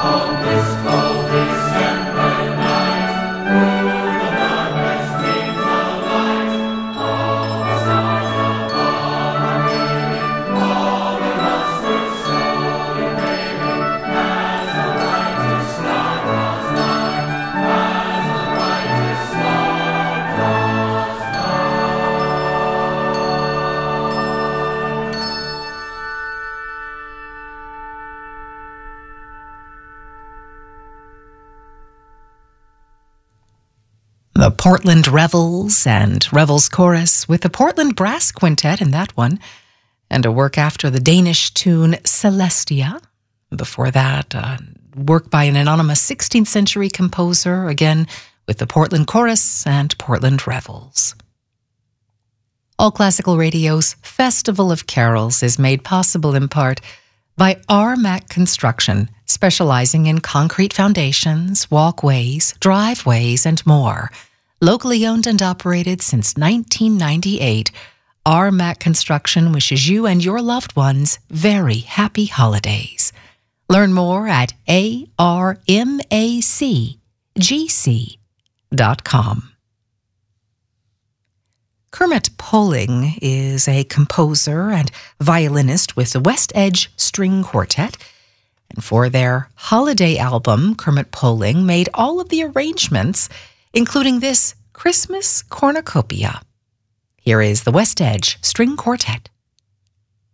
The Portland Revels and Revels Chorus with the Portland Brass Quintet in that one, and a work after the Danish tune Celestia. Before that, work by an anonymous 16th century composer, again with the Portland Chorus and Portland Revels. All Classical Radio's Festival of Carols is made possible in part by RMAC Construction, specializing in concrete foundations, walkways, driveways, and more. Locally owned and operated since 1998, RMAC Construction wishes you and your loved ones very happy holidays. Learn more at armacgc.com. Kermit Poling is a composer and violinist with the West Edge String Quartet. And for their holiday album, Kermit Poling made all of the arrangements, including this Christmas cornucopia. Here is the West Edge String Quartet.